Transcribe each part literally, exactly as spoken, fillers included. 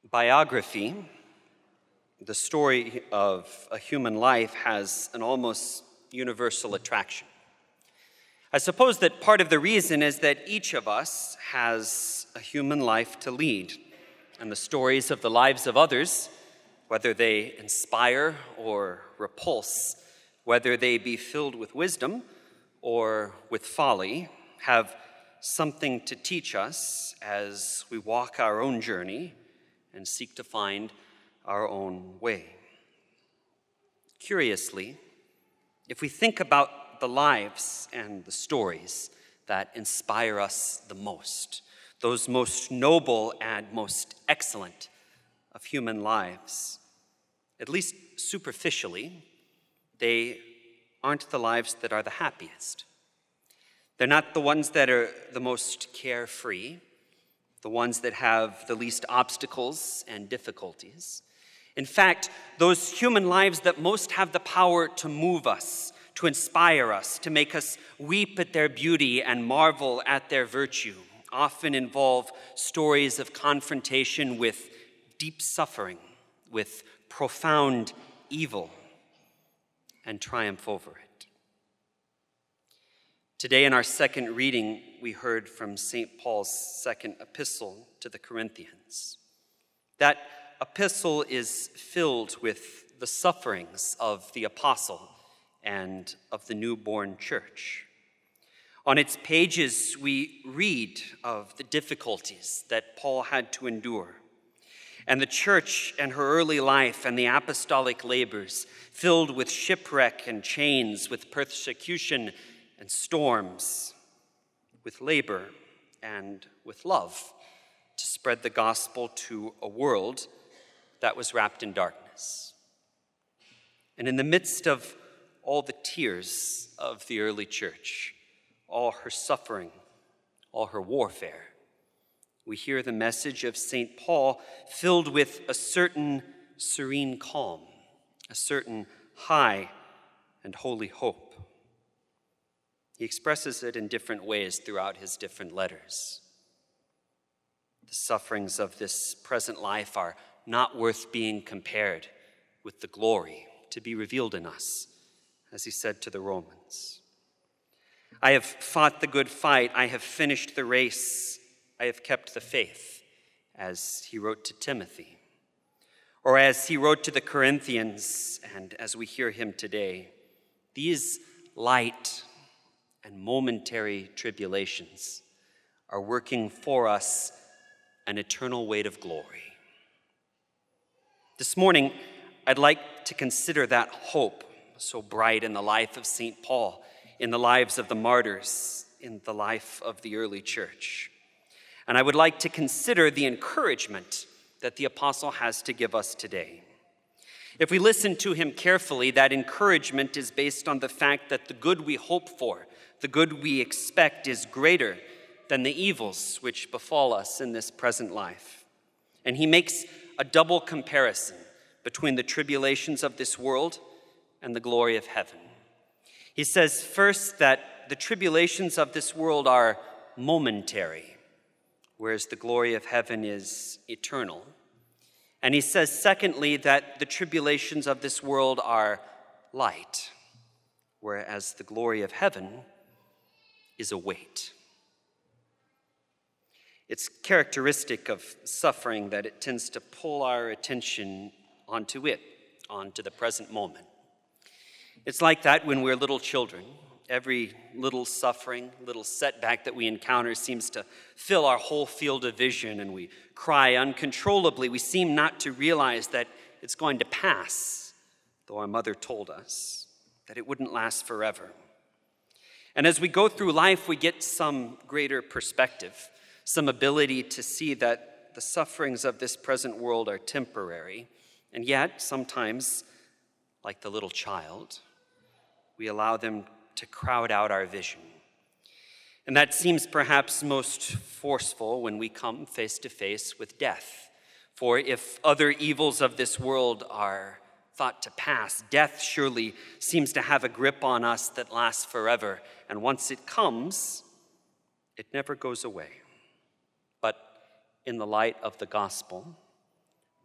Biography, the story of a human life, has an almost universal attraction. I suppose that part of the reason is that each of us has a human life to lead, and the stories of the lives of others, whether they inspire or repulse, whether they be filled with wisdom or with folly, have something to teach us as we walk our own journey and seek to find our own way. Curiously, if we think about the lives and the stories that inspire us the most, those most noble and most excellent of human lives, at least superficially, they aren't the lives that are the happiest. They're not the ones that are the most carefree, the ones that have the least obstacles and difficulties. In fact, those human lives that most have the power to move us, to inspire us, to make us weep at their beauty and marvel at their virtue, often involve stories of confrontation with deep suffering, with profound evil, and triumph over it. Today in our second reading, we heard from Saint Paul's second epistle to the Corinthians. That epistle is filled with the sufferings of the apostle and of the newborn church. On its pages, we read of the difficulties that Paul had to endure, and the church and her early life and the apostolic labors filled with shipwreck and chains, with persecution and storms, with labor and with love to spread the gospel to a world that was wrapped in darkness. And in the midst of all the tears of the early church, all her suffering, all her warfare, we hear the message of Saint Paul filled with a certain serene calm, a certain high and holy hope. He expresses it in different ways throughout his different letters. The sufferings of this present life are not worth being compared with the glory to be revealed in us, as he said to the Romans. I have fought the good fight, I have finished the race, I have kept the faith, as he wrote to Timothy. Or as he wrote to the Corinthians, and as we hear him today, these light and momentary tribulations are working for us an eternal weight of glory. This morning, I'd like to consider that hope so bright in the life of Saint Paul, in the lives of the martyrs, in the life of the early church. And I would like to consider the encouragement that the apostle has to give us today. If we listen to him carefully, that encouragement is based on the fact that the good we hope for, the good we expect, is greater than the evils which befall us in this present life. And he makes a double comparison between the tribulations of this world and the glory of heaven. He says first that the tribulations of this world are momentary, whereas the glory of heaven is eternal. And he says secondly that the tribulations of this world are light, whereas the glory of heaven is a weight. It's characteristic of suffering that it tends to pull our attention onto it, onto the present moment. It's like that when we're little children. Every little suffering, little setback that we encounter seems to fill our whole field of vision, and we cry uncontrollably. We seem not to realize that it's going to pass, though our mother told us that it wouldn't last forever. And as we go through life, we get some greater perspective, some ability to see that the sufferings of this present world are temporary, and yet sometimes, like the little child, we allow them to crowd out our vision. And that seems perhaps most forceful when we come face to face with death. For if other evils of this world are thought to pass, death surely seems to have a grip on us that lasts forever. And once it comes, it never goes away. But in the light of the gospel,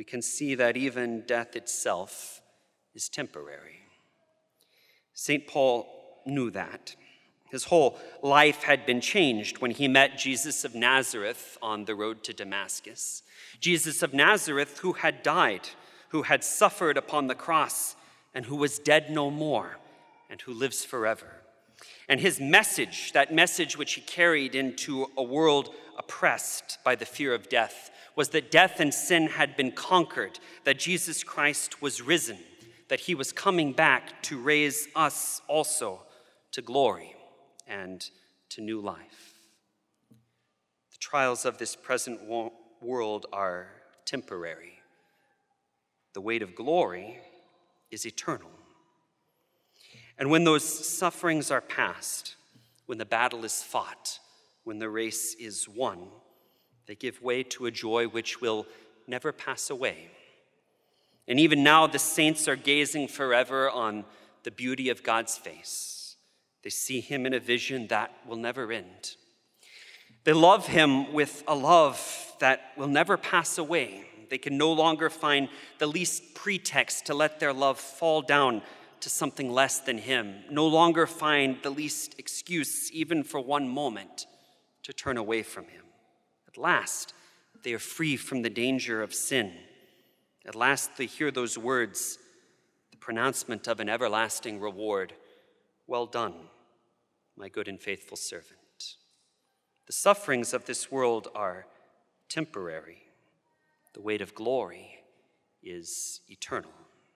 we can see that even death itself is temporary. Saint Paul knew that. His whole life had been changed when he met Jesus of Nazareth on the road to Damascus. Jesus of Nazareth, who had died, who had suffered upon the cross, and who was dead no more, and who lives forever. And his message, that message which he carried into a world oppressed by the fear of death, was that death and sin had been conquered, that Jesus Christ was risen, that he was coming back to raise us also to glory and to new life. The trials of this present wo- world are temporary. The weight of glory is eternal. And when those sufferings are past, when the battle is fought, when the race is won, they give way to a joy which will never pass away. And even now, the saints are gazing forever on the beauty of God's face. They see him in a vision that will never end. They love him with a love that will never pass away. They can no longer find the least pretext to let their love fall down to something less than him, no longer find the least excuse, even for one moment, to turn away from him. At last, they are free from the danger of sin. At last, they hear those words, the pronouncement of an everlasting reward. Well done, my good and faithful servant. The sufferings of this world are temporary. The weight of glory is eternal.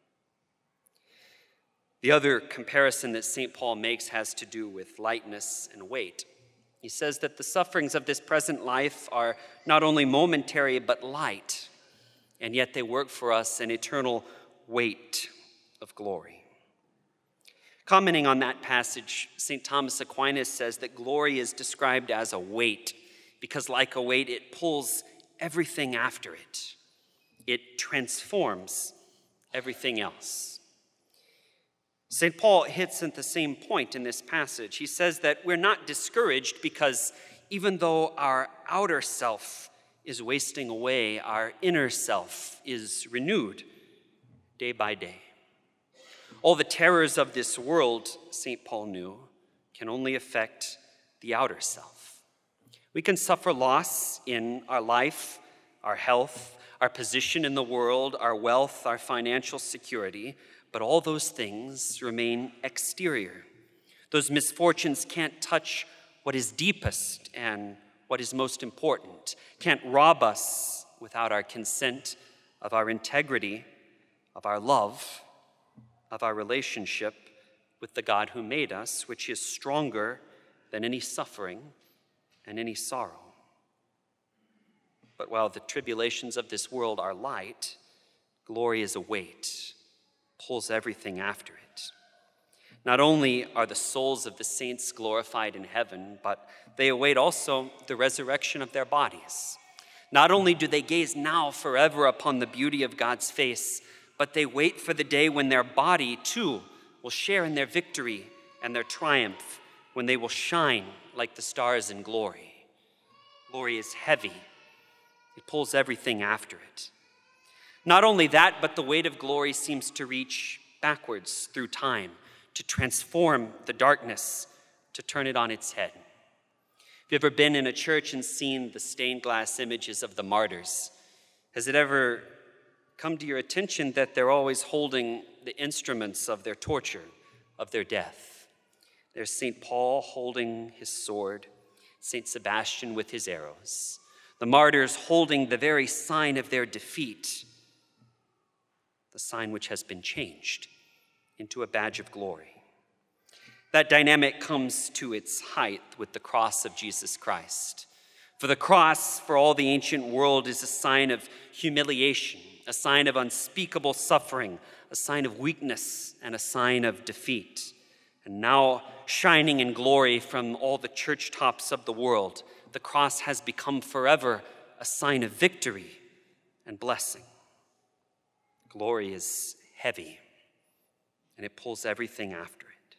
The other comparison that Saint Paul makes has to do with lightness and weight. He says that the sufferings of this present life are not only momentary but light, and yet they work for us an eternal weight of glory. Commenting on that passage, Saint Thomas Aquinas says that glory is described as a weight because, like a weight, it pulls everything after it. It transforms everything else. Saint Paul hits at the same point in this passage. He says that we're not discouraged because even though our outer self is wasting away, our inner self is renewed day by day. All the terrors of this world, Saint Paul knew, can only affect the outer self. We can suffer loss in our life, our health, our position in the world, our wealth, our financial security, but all those things remain exterior. Those misfortunes can't touch what is deepest and what is most important, can't rob us without our consent of our integrity, of our love, of our relationship with the God who made us, which is stronger than any suffering and any sorrow. But while the tribulations of this world are light, glory is a weight, pulls everything after it. Not only are the souls of the saints glorified in heaven, but they await also the resurrection of their bodies. Not only do they gaze now forever upon the beauty of God's face, but they wait for the day when their body, too, will share in their victory and their triumph, when they will shine like the stars in glory. Glory is heavy. It pulls everything after it. Not only that, but the weight of glory seems to reach backwards through time, to transform the darkness, to turn it on its head. Have you ever been in a church and seen the stained glass images of the martyrs? Has it ever come to your attention that they're always holding the instruments of their torture, of their death? There's Saint Paul holding his sword, Saint Sebastian with his arrows, the martyrs holding the very sign of their defeat, the sign which has been changed into a badge of glory. That dynamic comes to its height with the cross of Jesus Christ. For the cross, for all the ancient world, is a sign of humiliation, a sign of unspeakable suffering, a sign of weakness, and a sign of defeat. And now, shining in glory from all the church tops of the world, the cross has become forever a sign of victory and blessing. Glory is heavy, and it pulls everything after it.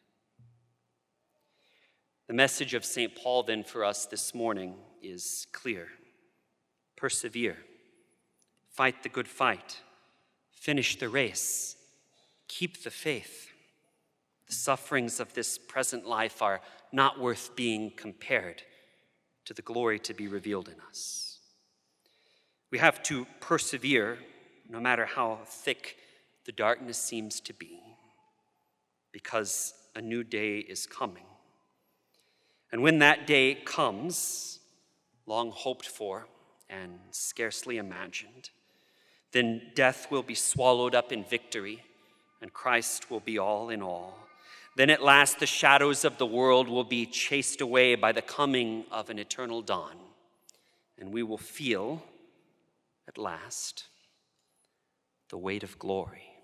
The message of Saint Paul, then, for us this morning is clear. Persevere. fight the good fight, finish the race, keep the faith. The sufferings of this present life are not worth being compared to the glory to be revealed in us. We have to persevere no matter how thick the darkness seems to be, because a new day is coming. And when that day comes, long hoped for and scarcely imagined, then death will be swallowed up in victory, and Christ will be all in all. Then at last the shadows of the world will be chased away by the coming of an eternal dawn, and we will feel, at last, the weight of glory.